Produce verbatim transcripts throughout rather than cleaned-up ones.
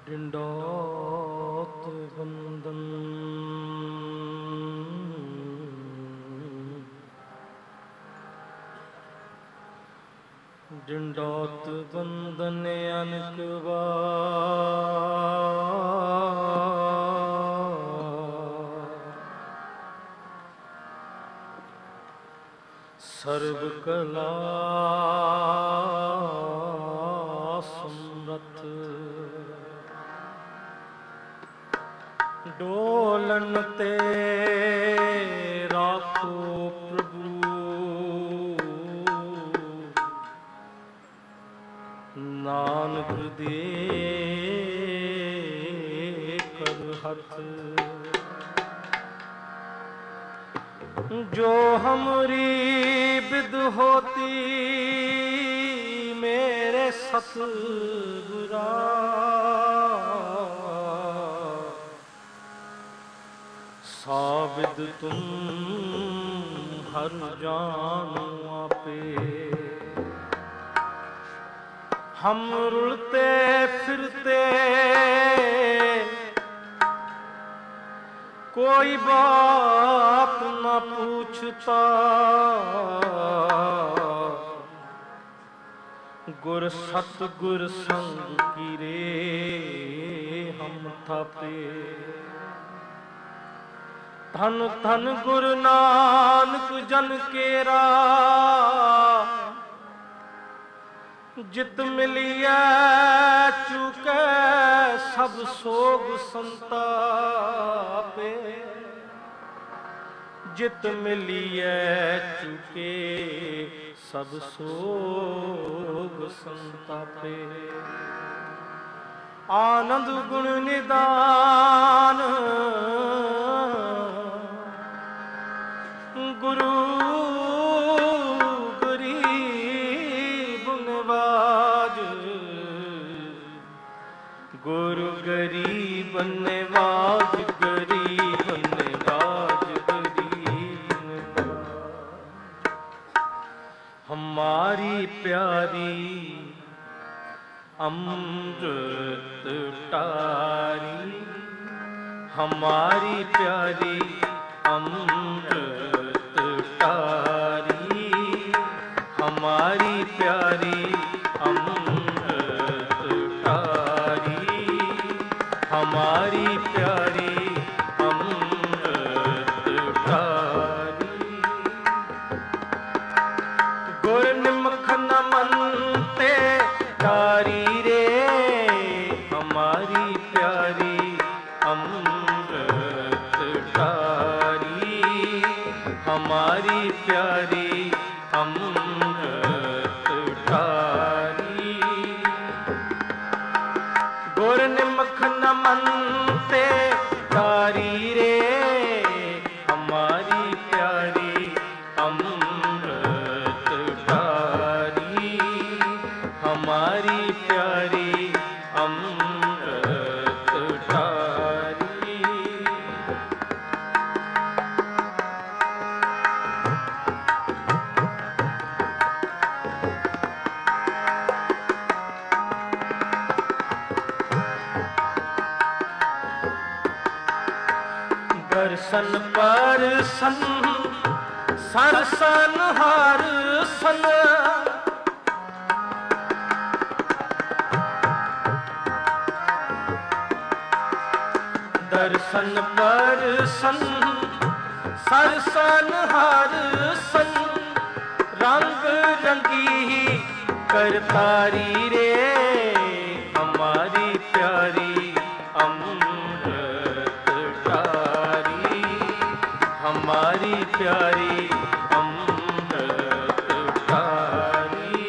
ਡੰਡੋਤ ਬੰਦਨ ਡੰਡੋਤ ਬੰਦਨ ਅਨਕ ਵਾਰ ਸਰਬ ਕਲਾ ਸਮਰਥ ਡੋਲਨ ਤੇ ਰਾਖੋ ਪ੍ਰਭੂ ਨਾਨਕ ਦੇ ਕਰ ਹੱਥ ਜੋ ਹਮਰੀ ਬਿਦ ਹੋਤੀ ਮੇਰੇ ਸਤਿਗੁਰਾ ਸਾਬਿਦ ਤੁਮ ਹਰ ਜਾਨੁ ਆਪੇ ਹਮ ਰੁਲਤੇ ਫਿਰਤੇ ਕੋਈ ਬਾਤ ਨਾ ਪੁੱਛਤਾ ਗੁਰ ਸਤਿਗੁਰ ਸੰਗ ਕੀਰੇ ਹਮ ਥਾਪੇ ਧਨ ਧਨ ਗੁਰੂ ਨਾਨਕ ਜਨ ਕੇਰਾ ਜਿਤ ਮਿਲਿਆ ਚੁਕੈ ਸਭ ਸੋਗ ਸੰਤਾਪੇ ਜਿਤ ਮਿਲਿਆ ਚੁਕੇ ਸਭ ਸੋਗ ਸੰਤਾਪੇ ਆਨੰਦ ਗੁਣ ਨਿਦਾਨ ਗੁਰੂ ਗਰੀਬ ਨਿਵਾਜ ਗੁਰੂ ਗਰੀਬ ਨਿਵਾਜ ਗਰੀਬ ਨਿਵਾਜ ਗਰੀਬ ਨਿਵਾਜ ਹਮਾਰੀ ਪਿਆਰੀ ਅੰਮ੍ਰਿਤ ਟਾਰੀ ਹਮਾਰੀ ਪਿਆਰੀ ਅੰਮ੍ਰਿਤ ਟਾਰੀ ਹਮਾਰੀ ਪਿਆਰੀ ਅੰਮ੍ਰਿਤ ਟਾਰੀ ਹਮਾਰੀ ਪਿਆਰੀ ਅੰਮ੍ਰਿਤ ਟਾਰੀ ਗੁਰ ਨਿਮਖ ਨਮਨ ਤੇ ਤਾਰੀ ਰੇ ਹਮਾਰੀ ਪਿਆਰੀ ਅੰਮ੍ਰਿਤ ਟਾਰੀ ਹਮਾਰੀ ਪਿਆਰੀ ਅੰਮ੍ਰਿਤ ਟਾਰੀ ਗੁਰ ਨਿਮਖ ਨਮਨ ਤੇ ਤਾਰੀ ਰੇ ਹਮਾਰੀ ਪਿਆਰੀ ਅੰਮ੍ਰਿਤ ਟਾਰੀ ਹਮਾਰੀ ਪਿਆਰੀ ਅੰਮ੍ਰਿਤ ਟਾਰੀ ਦਰਸ਼ਨ ਪਰਸਨ ਸਰਸਨ ਹਰ ਸਨ ਦਰਸ਼ਨ ਪਰਸਨ ਸਰਸਨ ਹਰ ਸਨ ਰੰਗ ਰੰਗੀ ਕਰਤਾਰੀ ਰੇ ਹਮਾਰੀ ਪਿਆਰੀ ਅੰਮ੍ਰਿਤ ਟਾਰੀ ਹਮਾਰੀ ਪਿਆਰੀ ਅੰਮ੍ਰਿਤ ਟਾਰੀ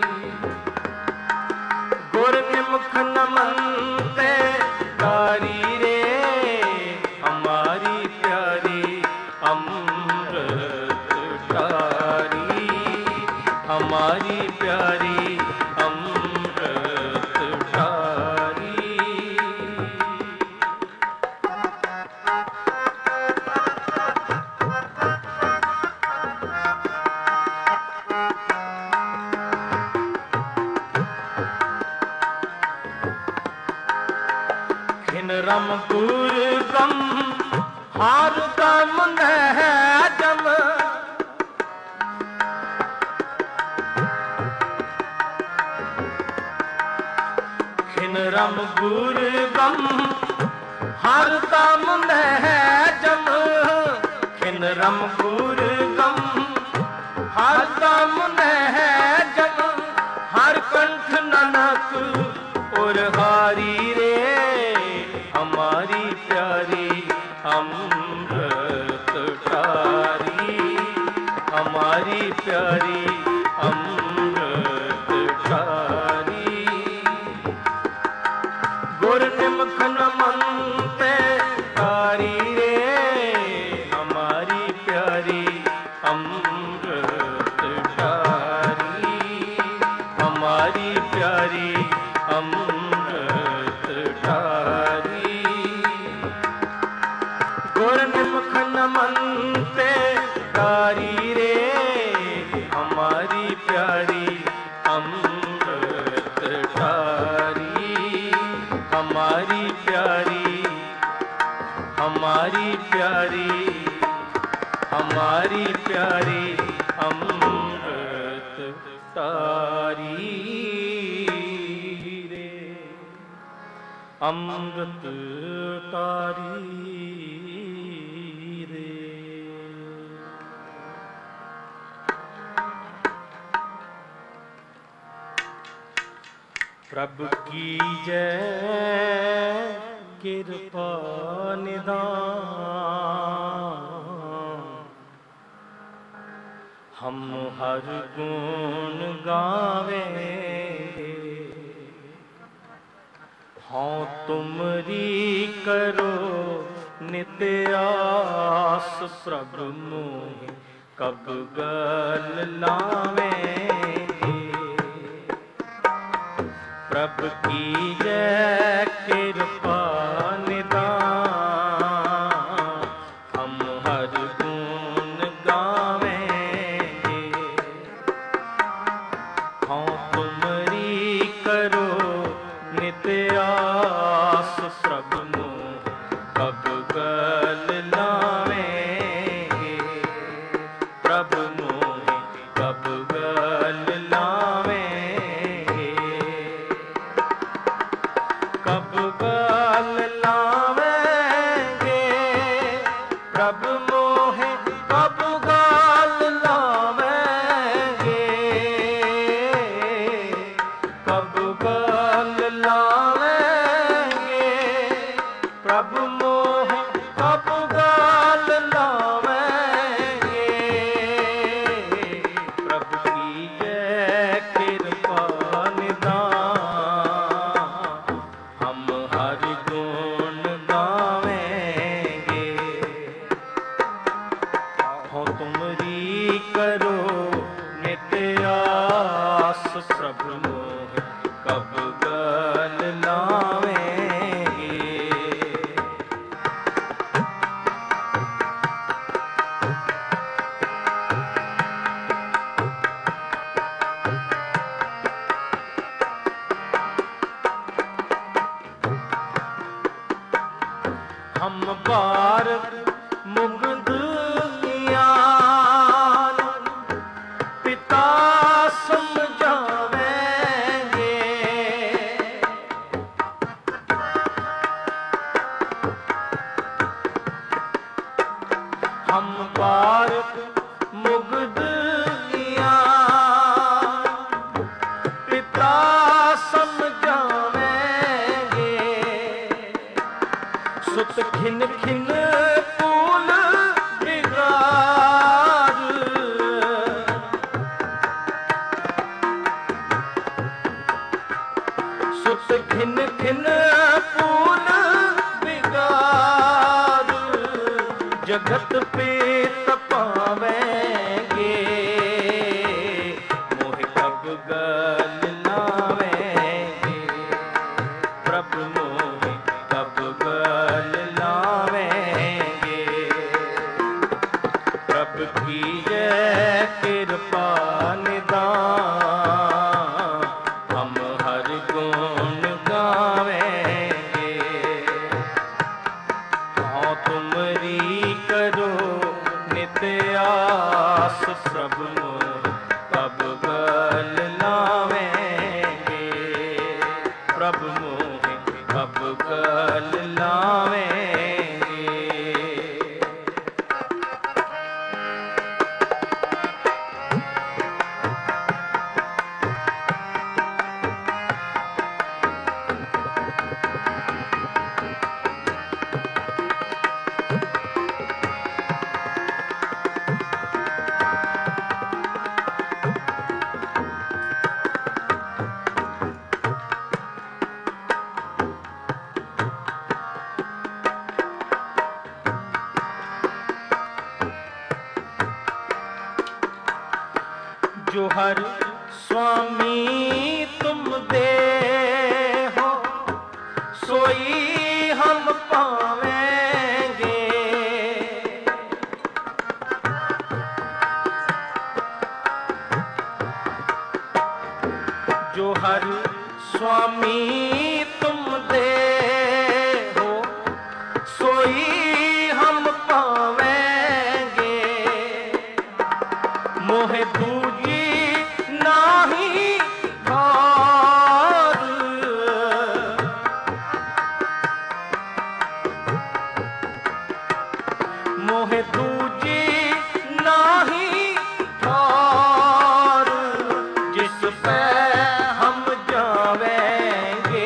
ਗੁਰ ਨਿਮਖ ਨਮਨ ਤੇ ਤਾਰੀ ਰੇ ਹਮਾਰੀ ਪਿਆਰੀ ਅੰਮ੍ਰਿਤ ਟਾਰੀ ਹਮਾਰੀ ਪਿਆਰੀ ਅੰਮ੍ਰਿਤ ਟਾਰੀ रम गुर गम हार दम नह जम खिन रम गुर गम हार दम नह जम खिन रम गुर गम हार दम नह जम हर कंठ ननक और हारी रे हमारी प्यारी अमृत ठारी हमारी प्यारी अमृत ठारी गुर निमख नमनते ठारी रे हमारी प्यारी अमृत ठारी हमारी प्यारी अमृत ठारी गुर निमख नमनते ठारी रे हमारी प्यारी अमृत ठारी हमारी प्यारी हमारी प्यारी हमारी प्यारी अमृत ठारी रे अमृत ठारी रे। प्रभु की जय कृपा निदान हम हर गुण गावेंगे हाँ तुमरी करो नित्य आस प्रभु मोहि कब गल लावेंगे। प्रभु की जय कृपा निदान हम हर गुण गावेंगे हाँ तुमरी करो नित्य आस प्रभु मोहि कब गल लावेंगे प्रभु मोहि कब गल लावेंगे कब गल लावेंगे प्रभु मोहि कब गल लावेंगे कब गल लावेंगे प्रभु मोहि कब गल लावेंगे। प्रभु की जय कृपा निदान हम हर गुण गावेंगे हो तुमरी करो नित्य आस प्रभु मोहि कब गल लावेंगे। हम बार मुग्ध ज्ञान पिता समझावेंगे हम बार मुग्ध ज्ञान पिता समझावेंगे सुत खिन खिन फूल बिगार सुत खिन खिन फूल बिगार जगत पे तपावेंगे मोहि कब गल लावेंगे प्रभु मोहि कब गल लावेंगे। प्रभु की जय कृपा निदान हम हर गुण गावेंगे प्रभु मोहि कब गल लावेंगे। जो हर स्वामी तुम दे हो सोई हम पावेंगे। जो हर स्वामी तुम दे हो सोई हम पावेंगे। मोहे दूजी नाही ठार, मोहे दूजी नाही ठार, जिस पे हम जावेंगे।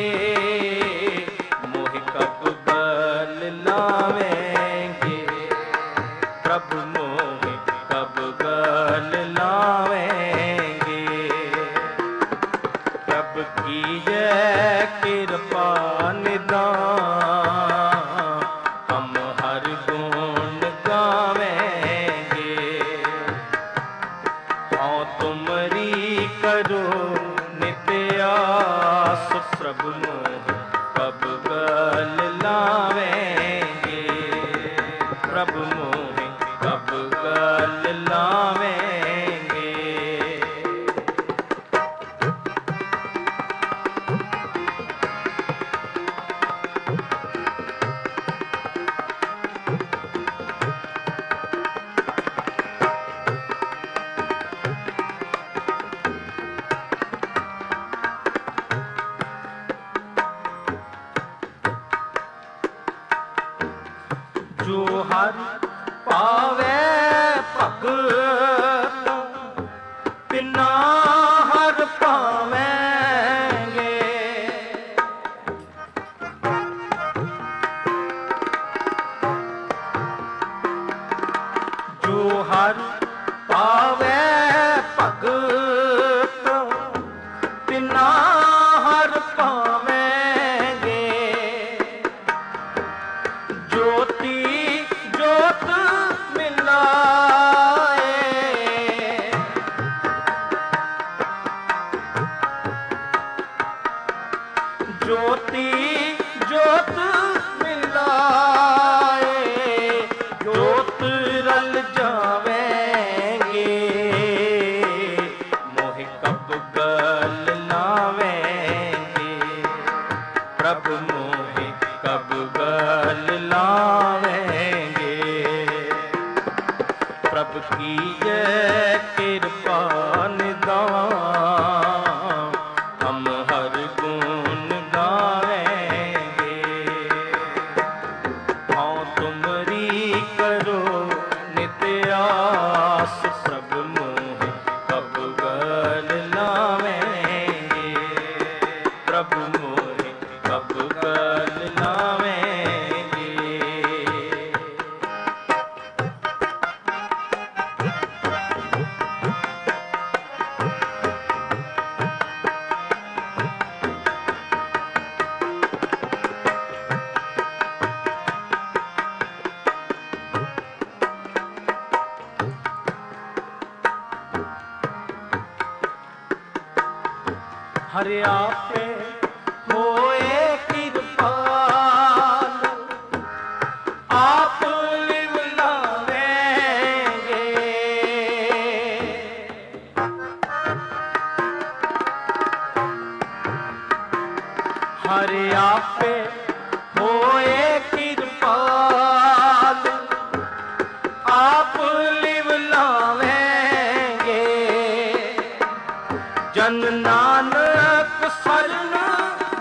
मोहे कब गल लावेंगे, प्रभु मोहे कब गल लावेंगे। प्रभु की जय कृपा निदान हम हर गुण गावेंगे। हाँ तुमरी करो नित्य आस, प्रभु मोहि कब गल लावेंगे। प्रभु मोहि कब गल लावेंगे। जो हर पावे भगत तिना हर पावेंगे। जो हर पावे भगत तिना हर पावेंगे। ज्योति ज्योत मिलाए, ज्योति ज्योत मिलाए, ज्योत रल जावेंगे। मोहि कब गल लावेंगे, प्रभु मोहि कब गल लावेंगे। प्रभु की जय कृपा निदान हम हर गुण गावेंगे। हाँ तुमरी करो नित्य आस, प्रभु मोहि कब गल लावेंगे। प्रभु मोहि कब गल लावेंगे। हरे आपे होए कृपाल, आप लिव लावेंगे। हरे आपे होए कृपाल, आप लिव लावेंगे। जन नानक शरण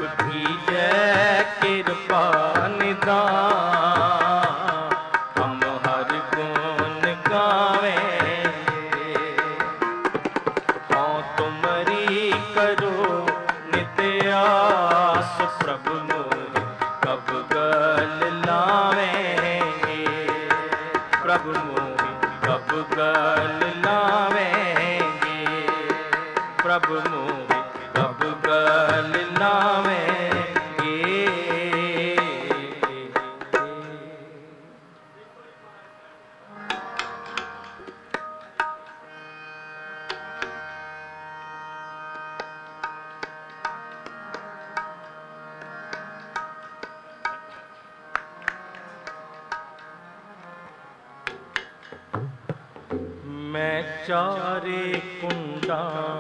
प्रभ कीजै कृपा निदान, हम हर गुण गावेंगे। हाँ तुमरी करो नित आस, प्रभु मोहि कब गल लावेंगे। प्रभु मोहि कब गल लावेंगे। प्रभु मोहि कब गल लावेंगे। मैं चारे कुंडा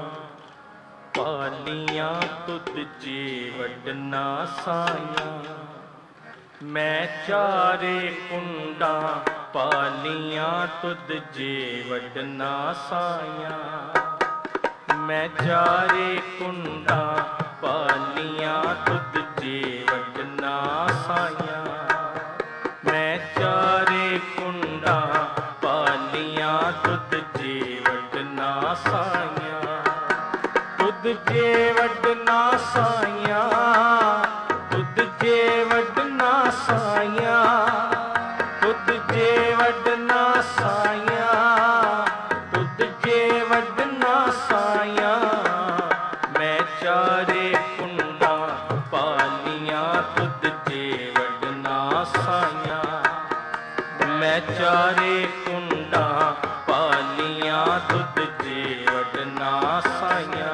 पालियां तुद जीवट ना साया। मैं चारे कुंडा पालियां तुद जीवट ना साया। मैं चारे कुंडा पालियां तुद जीवट ना साया। मैं चारे कुंडा पालियां तुद जीवट ना साया। तुद जेवट ना साया। तुद जेवट ना साया। तुद जेवट ना साया। तुद जेवट ना साया। मैं चारे कुंडा पालियां तुद जेवट ना साया। मैं चारे कुंडा पालियां तुद जेवट ना साया।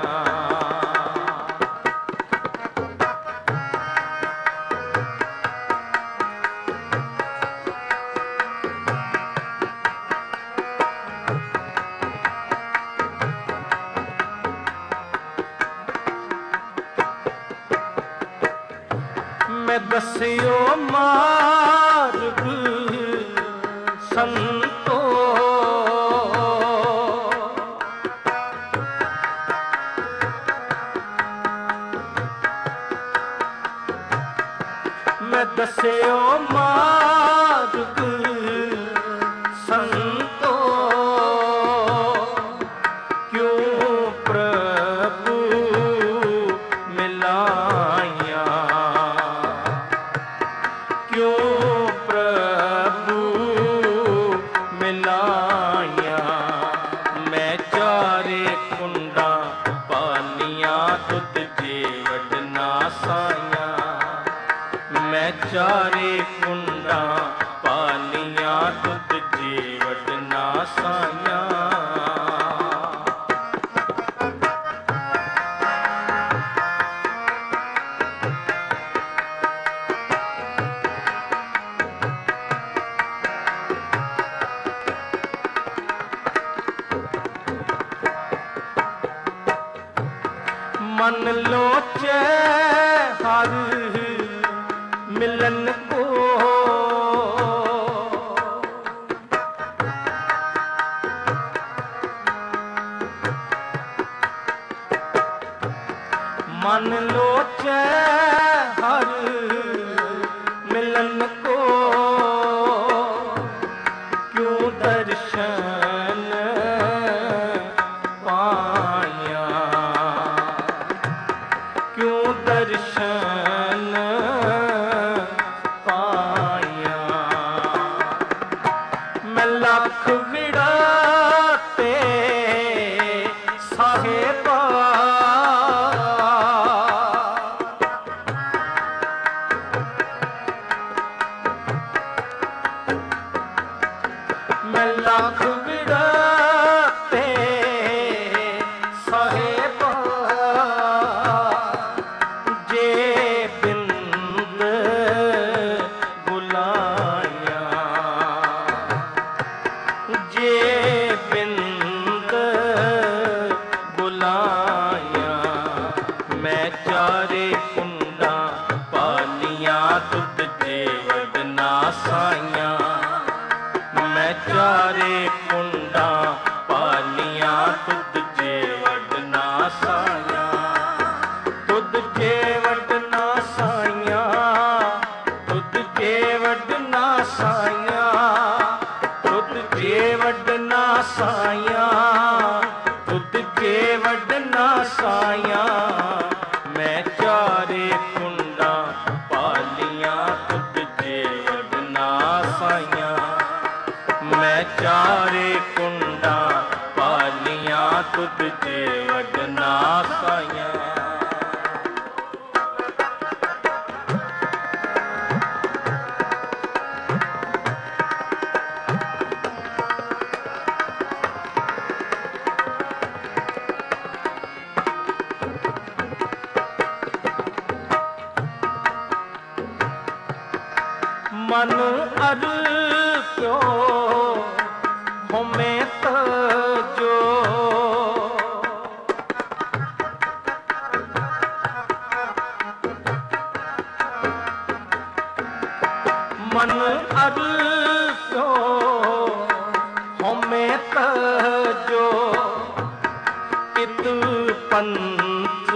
मैं दस्यो मार्ग संतो, मैं दस्यो मार्ग संतो, क्यों प्रभु मिलाया। क्यों प्रभु मिलाया। मैं चारे कुंडा पालियां तुद जेवट ना साया। मैं चारे कुंडा पालियां तुद जेवट ना साया। मन लोचे हर मिलन को, मन लोचे हर मिलन को, क्यों दर्शन पाया। क्यों दर्शन पाया। मैं लख विड़ाते साहेबा, मैं लख विड़ाते साहेबा, जे बिंद बुलाया। जे बिंद बुलाया। मैं चारे कुंडा पालियां तुद जेवट ना साया। मैं चारे कुंडा पालियां तुद जेवट ना साया। तुद जेवट ना मन अर्प्यो होमे तजो मन अर्प्यो होमे तजो इत पंथ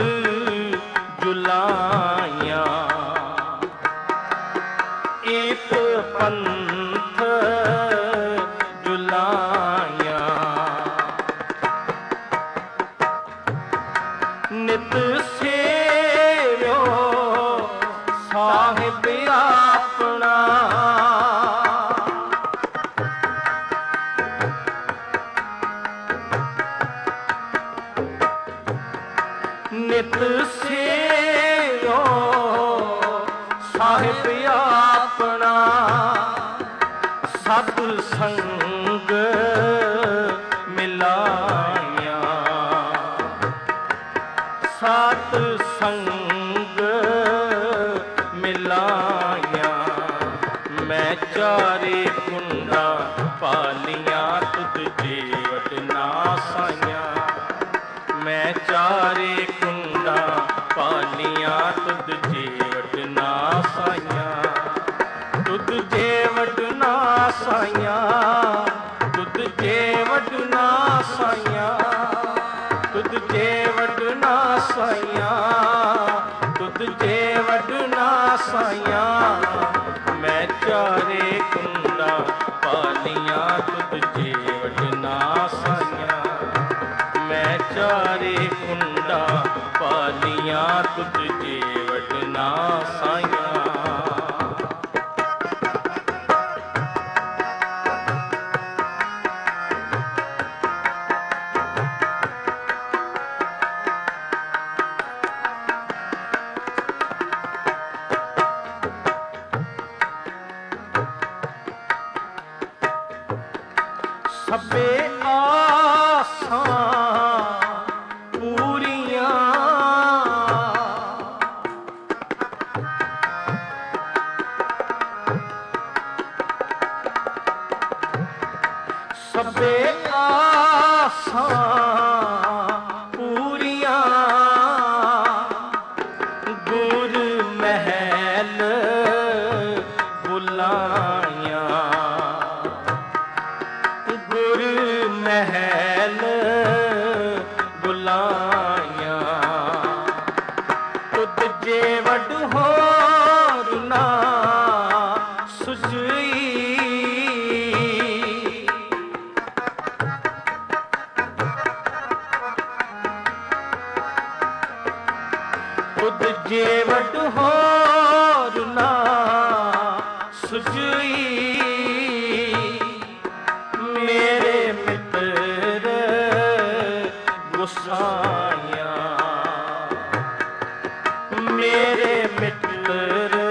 जुलाया इत पंथ जुलाया नित सेव्यो साहिब अपना नित सेव्यो साहिब अपना सत संग मिलाया सत संग मिलाया मैं चारे कुंडा पालिया तुझ जेवट ना साया मैं चारे कुंडा पालिया तुझ जेवट ना साया तुझ जेवट ना साया तुझ जेवट ना साया तुझ जेवट ना साया तुझ जेवट ना साया मैं चारे कुंडा पालिया तुझ जेवट ना साया मैं चारे कुंडा पालिया तुझ जेवट ना साया सबे आसां पूरियां सबे आसां पूरियां गुर महल बुलाया गुर महल बुलाया तुझ जेवट होर ना सुझई तुझ जेवट होर ना सुझई मेरे मित्र गुसाया मेरे मित्र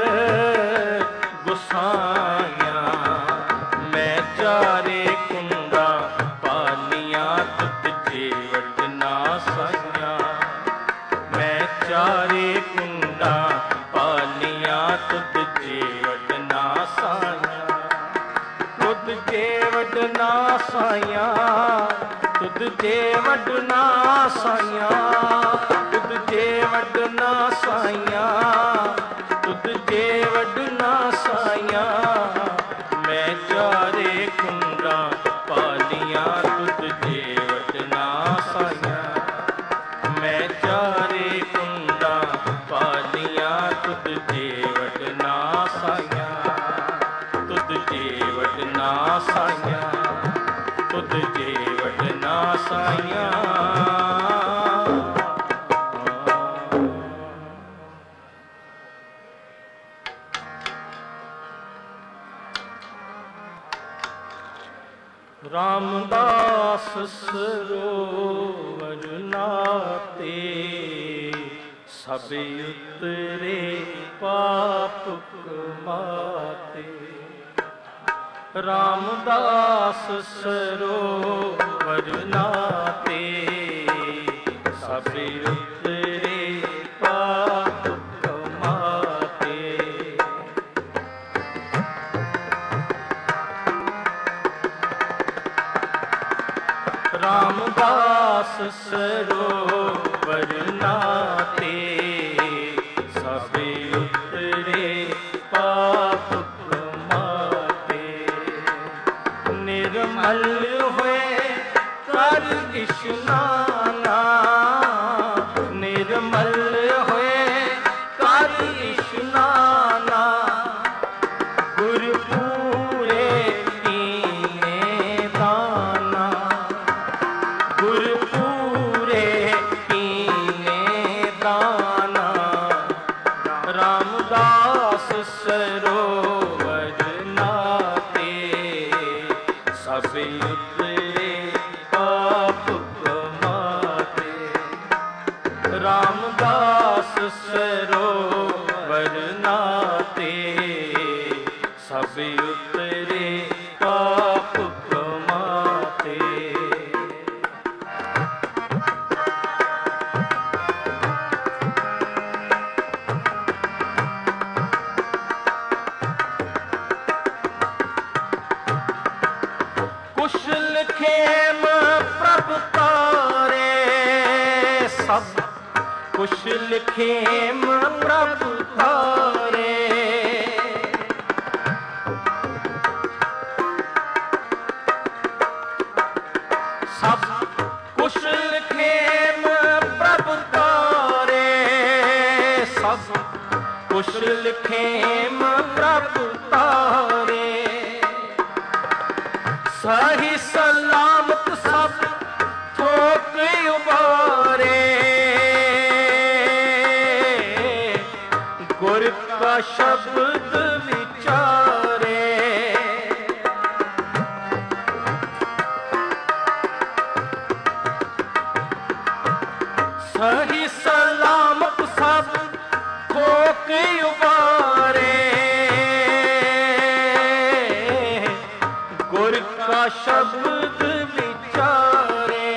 गुसाया मैं चारे कुंडा पालिया तुझ जेवट ना साया मैं चारे कुंडा पालिया तुझ जेवट ना साया तुझ जेवट ना साया तुझ जेवट ना साया तुझ जेवट ना साया तुझ जेवट ना साया मैं चारे कुंडा पालिया तुझ जेवट ना साया मैं चारे कुंडा पालिया तुझ जेवट ना साया तुझ जेवट ना साया तुझ जेवट ना साया रामदास सरोवर नाते सब उतरे पाप कमाते रामदास सरोवर नाते सब उतरे पाप कमाते ਸਰੋਵਰ ਨਾਤੇ ਸਭ ਉਤਰੇ ਪਾਪ ਕਮਾਤੇ। ਨਿਰਮਲ ਹੋਏ ਕਰ ਇਸ਼ਨਾਨਾ, ਨਿਰਮਲ ਹੋਏ ਕਰ ਇਸ਼ਨਾਨਾ, ਗੁਰ ਪੂਰੇ ਪੀਨੇ ਦਾਨਾ, ਗੁਰ ਪੂਰੇ ਪੀਨੇ ਦਾਨਾ। ਰਾਮਦਾਸ ਸਰੋਵਰ ਨਾਤੇ ਸਭ ਉਤਰੇ ਪਾਪ ਕਮਾਤੇ। ਰਾਮਦਾਸ ਸਰੋਵਰ ਨਾਤੇ ਸਭ ਉਤਰੇ ਪਾਪ ਕਮਾਤੇ। ਕੁਸ਼ਲ ਖੇਮ ਪ੍ਰਭ ਤਾਰੇ ਸਭ, ਕੁਸ਼ਲ ਖੇਮ ਪ੍ਰਭ ਤਾਰੇ। ਸਭ ਕੁਸ਼ਲ ਖੇਮ ਪ੍ਰਭ ਤਾਰੇ, ਸਭ ਕੁਸ਼ਲ ਖੇਮ ਪ੍ਰਭ ਤਾਰੇ। ਸਹੀ ਸਲਾਮਤ ਸਭ ਥੋਕ ਉਬਾਰੇ, ਗੁਰ ਕਾ ਸ਼ਬਦ ਵਿਚਾਰੇ। ਸਹੀ ਸਲਾਮਤ ਸਭ ਥੋਕ ਉਬਾਰੇ, ਗੁਰ ਕਾ ਸ਼ਬਦ ਵਿਚਾਰੇ।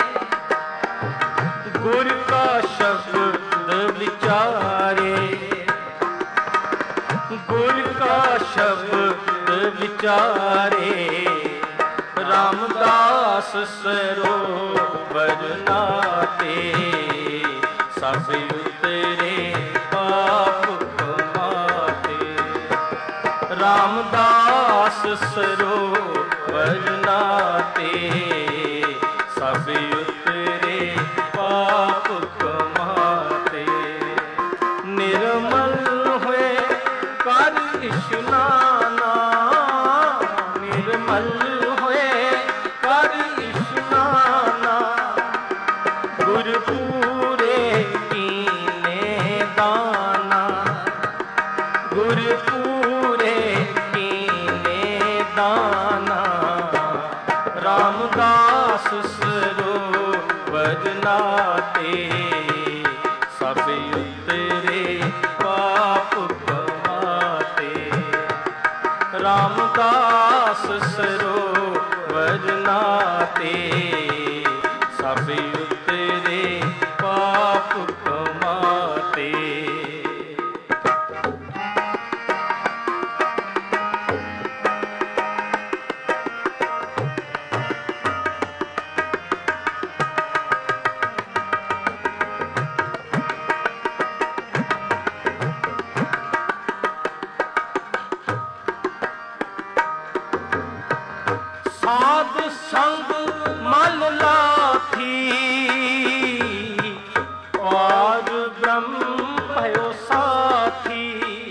ਗੁਰ ਕਾ ਸ਼ਬਦ ਵਿਚਾਰੇ, ਗੁਰ ਕਾ ਸ਼ਬਦ ਵਿਚਾਰੇ। ਰਾਮਦਾਸ ਸਰੋਵਰ ਨਾਤੇ ਸਭ ਉਤਰੇ ਪਾਪ ਕਮਾਤੇ। ਰਾਮਦਾਸ ਸਰੋਵਰ ਨਾਤੇ ਸਭ ਉਤਰੇ ਪਾਪ ਕਮਾਤੇ। ਨਿਰਮਲ ਹੋਏ ਕਰ ਇਸ਼ਨਾਨਾ, ਨਿਰਮਲ ਹੋਏ ਕਰ ਇਸ਼ਨਾਨਾ, ਗੁਰ ਪੂਰੇ ਪੀਨੇ ਦਾਨਾ, ਗੁਰ ਪੂਰੇ ਪੀਨੇ ਦਾਨਾ। ਰਾਮਦਾਸ ਸਰੋਵਰ ਨਾਤੇ ਸਭ ਉਤਰੇ ਪਾਪ ਕਮਾਤੇ। ਰਾਮਦਾਸ ਸਰੋਵਰ ਨਾਤੇ ਸਭ ਉਤਰੇ ਪਾਪ ਕਮਾਤੇ। ਸਾਧ ਸੰਗ ਮਲ ਲਾਥੀ, ਔਰ ਬ੍ਰਹਮ ਭਇਓ ਸਾਥੀ।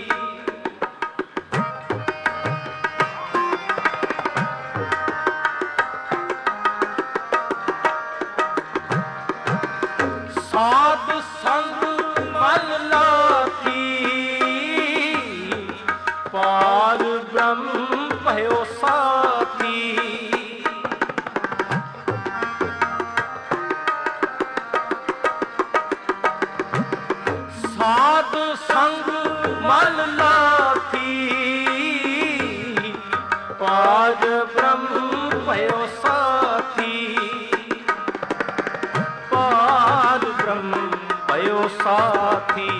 ਸਾਧ ਸੰਗ ਮਲ ਲਾਥੀ, ਪਾਰ ਬ੍ਰਹਮ ਭਇਓ ਸਾਥੀ। ਸਾਧ ਸੰਗ ਮਲ ਲਾਥੀ, ਪਾਰ ਬ੍ਰਹਮ ਭਇਓ ਸਾਥੀ। ਪਾਰ ਬ੍ਰਹਮ ਭਇਓ ਸਾਥੀ,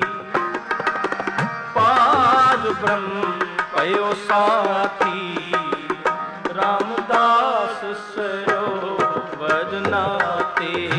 ਪਾਰ ਬ੍ਰਹਮ ਭਇਓ ਸਾਥੀ। ਰਾਮਦਾਸ ਸਰੋਵਰ ਨਾਤੇ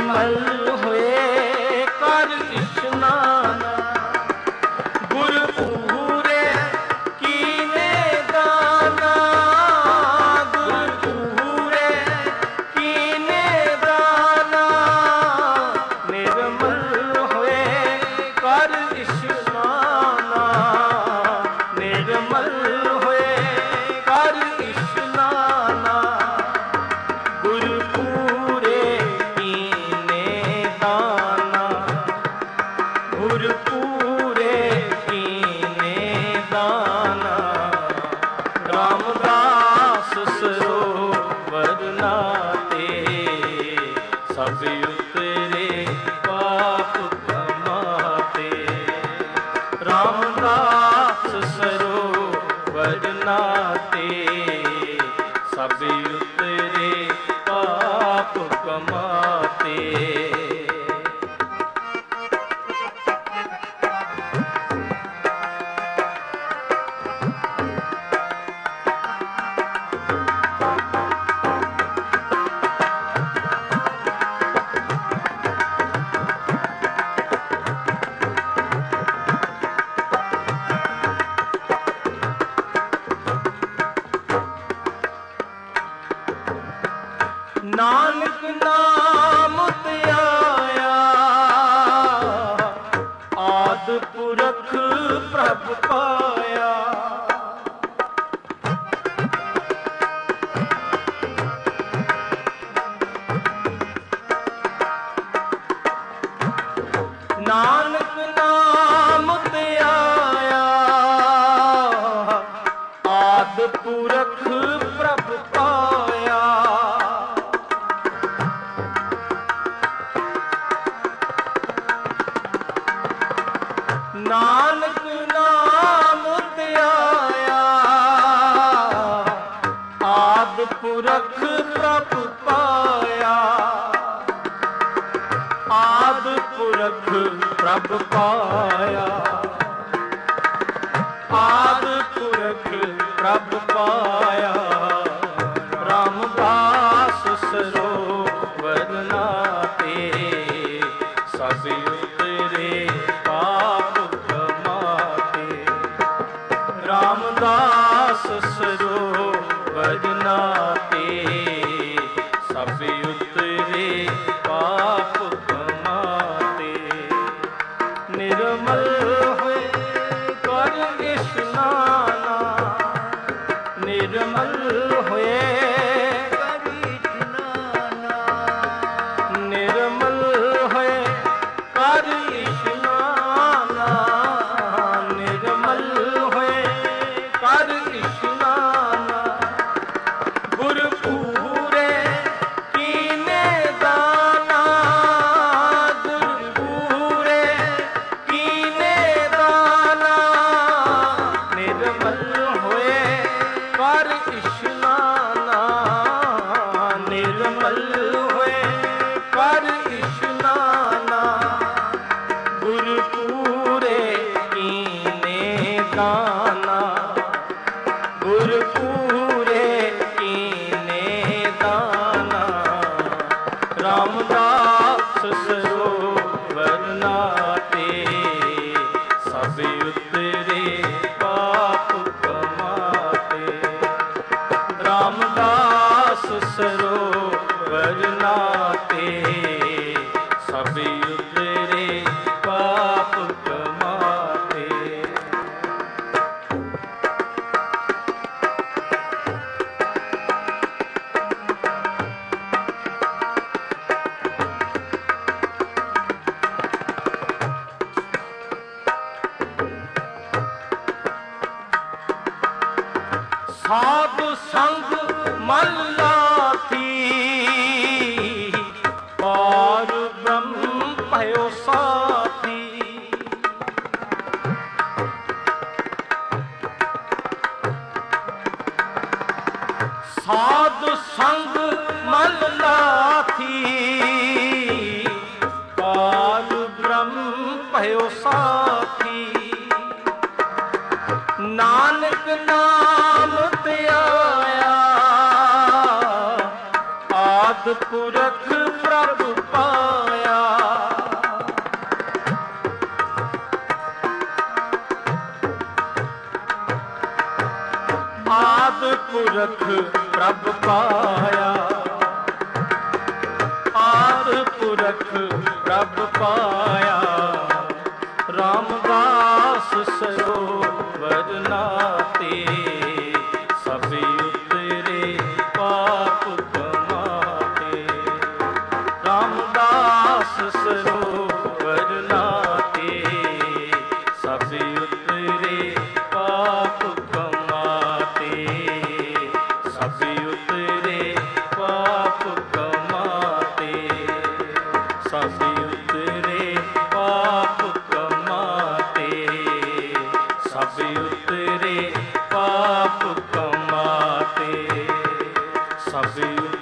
ਨਿਰਮਲ ਹੋਏ ਕਰ ਇਸ਼ਨਾਨ, ਗੁਰ ਪੂਰੇ ਕੀਨੇ ਦਾਨਾ, ਗੁਰ ਪੂਰੇ ਕੀਨੇ ਦਾਨਾ, ਨਿਰਮਲ ਹੋਏ ਕਰ ਇਸ਼ਨਾਨਾ, ਨਿਰਮਲ ਹੋਏ ਕਰ ਇਸ਼ਨਾਨਾ, ਗੁਰ ਪੂਰੇ ਕੀਨੇ ਦਾਨਾ, ਗੁਰ ਪੂਰੇ ਕੀਨੇ ਦਾਨਾ, ਰਾਮਦਾਸ ਸਰੋਵਰ ਨਾਤੇ, ਸਭ ਉਤਰੇ ਪਾਪ ਕਮਾਤੇ, ਰਾਮਦਾਸ ਸਰੋਵਰ ਨਾਤੇ, ਸਭ ਉਤਰੇ ਪਾਪ ਕਮਾਤੇ। ਨਾਨਕ ਨਾਮ ਧਿਆਇਆ, ਆਦ ਪੁਰਖ ਪ੍ਰਭ ਪਾਇਆ, ਨਾਨਕ ਨਾਮ ਧਿਆਇਆ, ਆਦ ਪੁਰਖ ਪ੍ਰਭ ਪਾਇਆ, ਨਾਨਕ ਨਾਮ ਧਿਆਇਆ, ਆਦ ਪੁਰਖ ਪ੍ਰਭ ਪਾਇਆ, ਆਦ ਪੁਰਖ ਪ੍ਰਭ ਪਾਇਆ, ਆਦ ਪੁਰਖ ਪ੍ਰਭ ਪਾਇਆ, ਰਾਮਦਾਸ ਸਰੋਵਰ ਨਾਤੇ, ਸਭ ਉਤਰੇ ਪਾਪ ਕਮਾਤੇ, ਰਾਮਦਾਸ ਸਰੋਵਰ ਨਾਤੇ, ਸਭ ਉਤਰੇ ਪਾਪ ਕਮਾਤੇ, ਨਿਰਮਲ ਹੋਏ ਕਰ ਇਸ਼ਨਾਨਾ, ਨਿਰਮਲ ਹੋਏ ਕਰ ਇਸ਼ਨਾਨਾ, ਨਿਰਮਲ ਹੋਏ ਕਰ ਇਸ਼ਨਾਨਾ, ਨਿਰਮਲ ਹੋਏ ਕਰ ਇਸ਼ਨਾਨਾ, ਗੁਰ ਪੂਰੇ ਕੀਨੇ ਦਾਨਾ, ਗੁਰ ਪੂਰੇ ਕੀਨੇ ਦਾਨਾ, ਨਿਰਮਲ ਹੋਏ ਕਰ ਇਸ਼ਨਾਨਾ, ਨਿਰਮਲ ਹੋਏ ਕਰ ਇਸ਼ਨਾਨਾ, ਗੁਰ ਪੂਰੇ ਕੀਨੇ ਦਾਨਾ, ਗੁਰ ਪੂਰੇ ਕੀਨੇ ਦਾਨਾ, ਰਾਮਦਾਸ ਸਰੋਵਰ ਨਾਤੇ, ਸਭ ਉਤਰੇ ਪਾਪ ਕਮਾਤੇ, ਰਾਮਦਾਸ ਸਰੋਵਰ ਨਾਤੇ, ਸਭ ਉਤਰੇ ਪਾਪ ਕਮਾਤੇ। ਸਾਧ ਸੰਗ ਮਨ ਲਾਥੀ, ਪਾਰ ਬ੍ਰਹਮ ਭਇਓ ਸਾਥੀ, ਸਾਧ ਸੰਗ ਮਨ ਲਾਥੀ, ਪਾਰ ਬ੍ਰਹਮ ਭਇਓ ਸਾਥੀ, ਨਾਨਕ ਨਾਮ ਧਿਆਇਆ, ਆਦ ਪੁਰਖ ਪ੍ਰਭ ਪਾਇਆ, ਪ੍ਰਭ ਪਾਇਆ, ਆਦ ਪੁਰਖ ਪ੍ਰਭ ਪਾਇਆ, ਰਾਮਦਾਸ ਸਰੋਵਰ ਨਾਤੇ, ਸਭ ਉਤਰੇ ਪਾਪ ਕਮਾਤੇ। ਰਾਮਦਾਸ ਸਰੋਵਰ ਨਾਤੇ, ਸਭ ਉਤਰੇ ਪਾਪ ਕਮਾਤੇ, ਸਭ ਉਤਰੇ ਪਾਪ ਕਮਾਤੇ, ਸਭ ਉਤਰੇ ਪਾਪ ਕਮਾਤੇ, ਸਭ ਉਤਰੇ ਪਾਪ ਕਮਾਤੇ, ਸਭ